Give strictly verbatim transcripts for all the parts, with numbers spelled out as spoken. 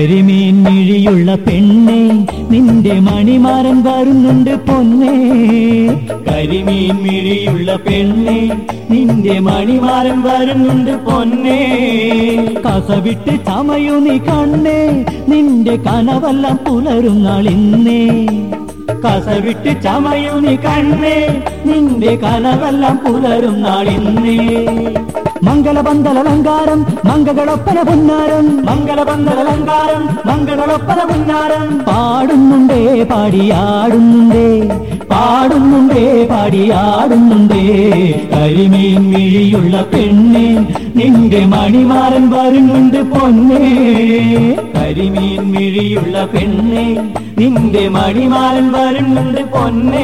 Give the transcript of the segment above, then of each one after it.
കരിമീൻ മിഴിയുള്ള പെണ്ണേ നിന്റെ മണിമാരൻ വരുന്നുണ്ട് പൊന്നേ. കരിമീൻ മിഴിയുള്ള പെണ്ണേ നിന്റെ മണിമാരൻ വരുന്നുണ്ട് പൊന്നേ. കസവിട്ട് ചമയു നീ കണ്ണേ നിന്റെ കനവെല്ലാം പുലരും നാളിന്നേ. കസവിട്ട് ചമയു നീ കണ്ണേ നിന്റെ കനവെല്ലാം പുലരും നാളിന്നേ. മംഗളപന്തലലങ്കാരം മംഗളൊപ്പന പുന്നാരം മംഗളപന്തലലങ്കാരം മംഗളൊപ്പന പുന്നാരം. പാടുന്നുണ്ടേ പാടിയാടുന്നുണ്ടേ പാടുന്നുണ്ടേ പാടിയാടുന്നുണ്ടേ. കരിമീൻ മിഴിയുള്ള പെണ്ണേ നിന്റെ മണിമാരൻ വരുന്നുണ്ട് പൊന്നേ. കരിമീൻ മിഴിയുള്ള പെണ്ണേ നിന്റെ മണിമാരൻ വരുന്നുണ്ട് പൊന്നേ.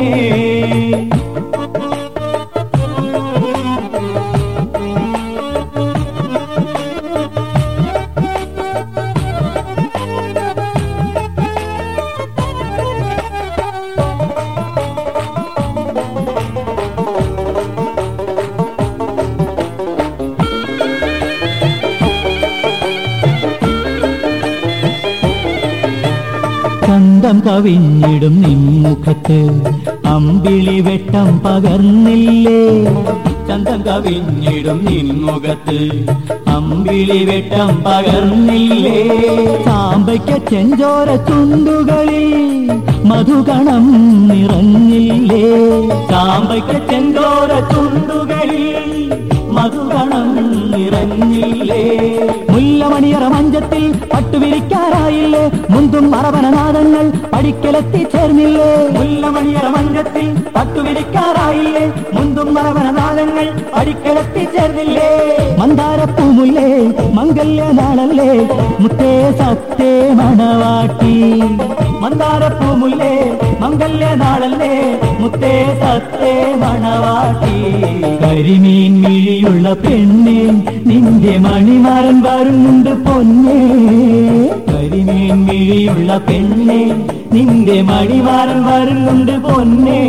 ചന്തം കവിഞ്ഞിടും നിൻമുഖത്ത് അമ്പിളി വെട്ടം പകർന്നില്ലേ. ചന്തം കവിഞ്ഞിടും നിൻമുഖത്ത് അമ്പിളി വെട്ടം പകർന്നില്ലേ. സാമ്പയ്ക്ക ചെഞ്ചോര ചുണ്ടുകളിൽ മധുകണം നിറഞ്ഞില്ലേ. സാമ്പയ്ക്ക ചെഞ്ചോര ചുണ്ടുകളിൽ മധുകണം നിറഞ്ഞില്ലേ. മുല്ലമണിയറ മഞ്ചത്തിൽ പട്ടുവിരിക്കാറായില്ലേ. മുന്തും മറവനനാദങ്ങൾ പടിക്കലെത്തി ചേർന്നില്ലേ. മുല്ലമണിയറ മഞ്ചത്തിൽ പട്ടുവിരിക്കാറായില്ലേ. മുന്തും മറവനനാദങ്ങൾ പടിക്കലെത്തി ചേർന്നില്ലേ. മന്ദാരപ്പൂമുല്ലേ മംഗല്യനാളല്ലേ മുത്തേ സത്തേ മണവാട്ടി. മന്ദാരപ്പൂമുല്ലേ മംഗല്യനാളല്ലേ മുത്തേ സത്തേ മണവാട്ടി. കരിമീൻ മിഴിയുള്ള പെണ്ണേ നിന്റെ മണിമാരൻ വരുന്നുണ്ട് പൊന്നേ. കരിമീൻ മിഴിയുള്ള പെണ്ണേ നിന്റെ മണിമാരൻ വരുന്നുണ്ട് പൊന്നേ.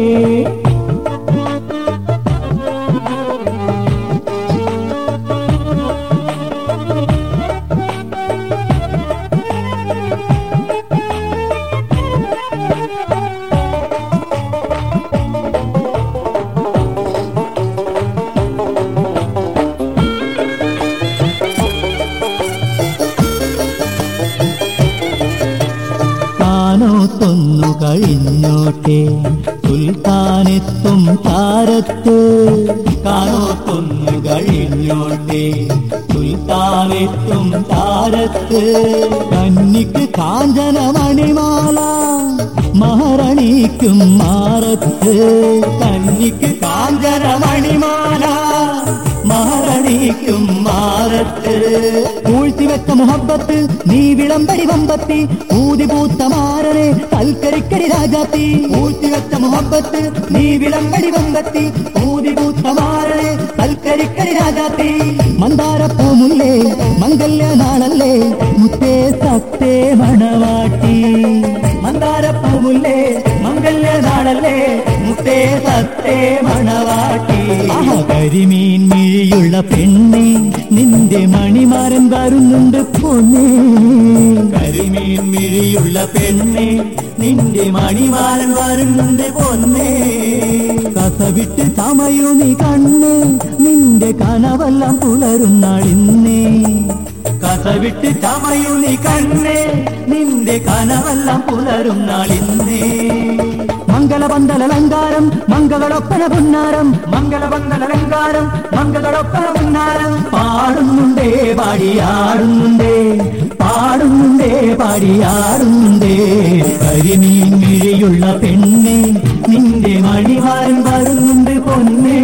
ൊന്നു കഴിഞ്ഞോട്ടെ സുൽത്താനെത്തും താരത്ത്. കാനോത്തൊന്നു കഴിഞ്ഞോട്ടെ സുൽത്താനെത്തും താരത്ത്. കന്നിക്ക് കാഞ്ചന മണിമാല മഹാറണിക്കും മാറത്ത്. കന്നിക്ക് കാഞ്ചന മണിമാല മഹാറണിക്കും മാറത്ത്. പൂഴ്ത്തിവെച്ച മുഹബത്ത് നീ വിളമ്പടി വമ്പത്തി. ഊതിപൂത്ത മാരനെ തൽക്കരിക്കടി രാജാത്തി. പൂഴ്ത്തിവെച്ച മുഹബത്ത് നീ വിളമ്പടി വമ്പത്തി. ഊതിപൂത്ത മാരനെ തൽക്കരിക്കടി രാജാത്തി. മന്ദാരപ്പൂമുല്ലേ മംഗല്യനാളല്ലേ മുത്തേ സത്തേ മണവാട്ടി. മന്ദാരപ്പൂമുല്ലേ മംഗല്യനാളല്ലേ മുത്തേ സത്തേ മണവാട്ടി. കരിമീൻ മിഴിയുള്ള പെണ്ണേ നിന്റെ മണിമാരൻ വരുന്നുണ്ട് പൊന്നേ. കരിമീൻ മിഴിയുള്ള പെണ്ണേ നിന്റെ മണിമാരൻ വരുന്നുണ്ട് പൊന്നേ. കസവിട്ട് ചമയു നീ കണ്ണേ നിന്റെ കനവെല്ലാം പുലരും നാളിന്നേ. കസവിട്ട് ചമയു നീ കണ്ണേ നിന്റെ കനവെല്ലാം പുലരും നാളിന്നേ. മംഗളപന്തലലങ്കാരം മംഗളൊപ്പന പുന്നാരം മംഗളപന്തലലങ്കാരം മംഗളൊപ്പന പുന്നാരം. പാടുന്നുണ്ടേ പാടിയാടുന്നുണ്ടേ പാടുന്നുണ്ടേ പാടിയാടുന്നുണ്ടേ. കരിമീൻ മിഴിയുള്ള പെണ്ണേ നിന്റെ മണിമാരൻ വരുന്നുണ്ട് പൊന്നേ.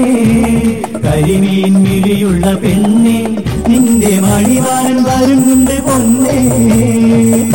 കരിമീൻ മിഴിയുള്ള പെണ്ണേ നിന്റെ മണിമാരൻ വരുന്നുണ്ട് പൊന്നേ.